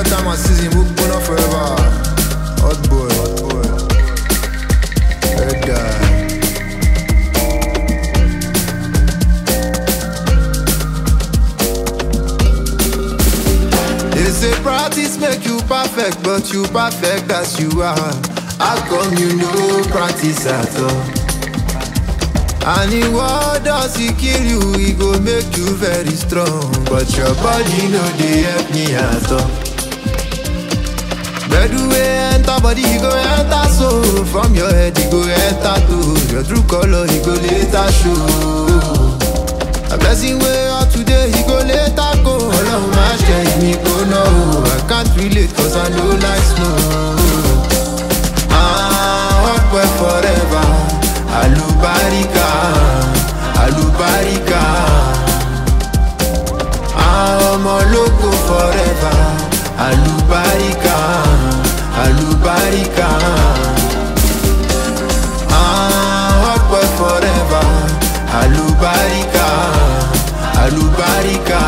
get time and season, we put on forever. Hot boy. Red guy. They say practice make you perfect, but you perfect as you are. How come you no practice at all? And in what does it kill you? It go make you very strong, but your body no dey help me at all. Where do we enter body, you go enter soul. From your head, you go enter to your true color, you go later show. A blessing way out today, he go later go. Along my strength, me go no. I can't relate cause I know like snow. Hot boy forever. Alubarika, Alubarika. Ọmọ lógo forever. Alubarika, Alubarika. Hot boy forever. Alubarika, Alubarika.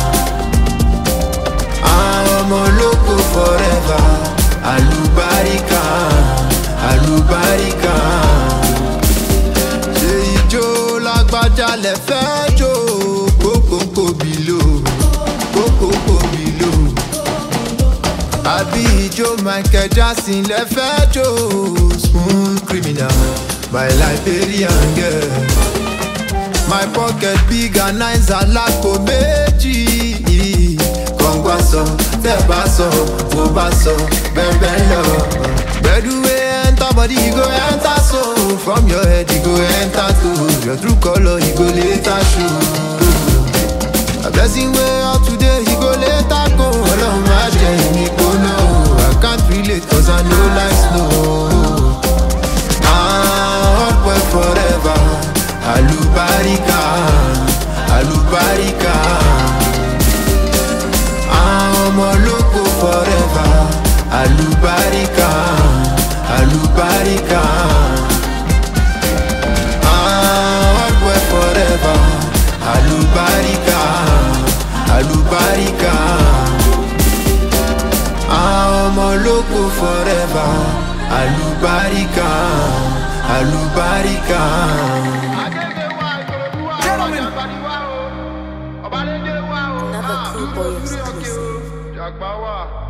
Ọmọ lógo forever. Alubarika, Alubarika. Lágbájá lẹ fẹ́ jó kókókó bìlò, kókókó bìlò. Àbí ijó Michael Jackson lẹ fẹ́ jó smooth criminal, my Liberian girl. My pocket big and nice alápò méjì. Kọ̀ǹgbà sọ, tẹ̀ bá sọ, bó bá sọ, bẹ́ẹ̀ lọ. Gbẹ̀dúwé enter body, you go enter soul. From your head, you go enter to your true color, you go later show. A blessing way out today, you go later go. Along my journey, you go no. I can't relate cause I know like snow. Hot boy forever. Alubarika, Alubarika. Ọmọ lógo forever. Alubarika, Alubarika. Hot boy forever. Alubarika, Alubarika. Ọmọ lógo forever. Alubarika, Alubarika. Another cool boy exclusive.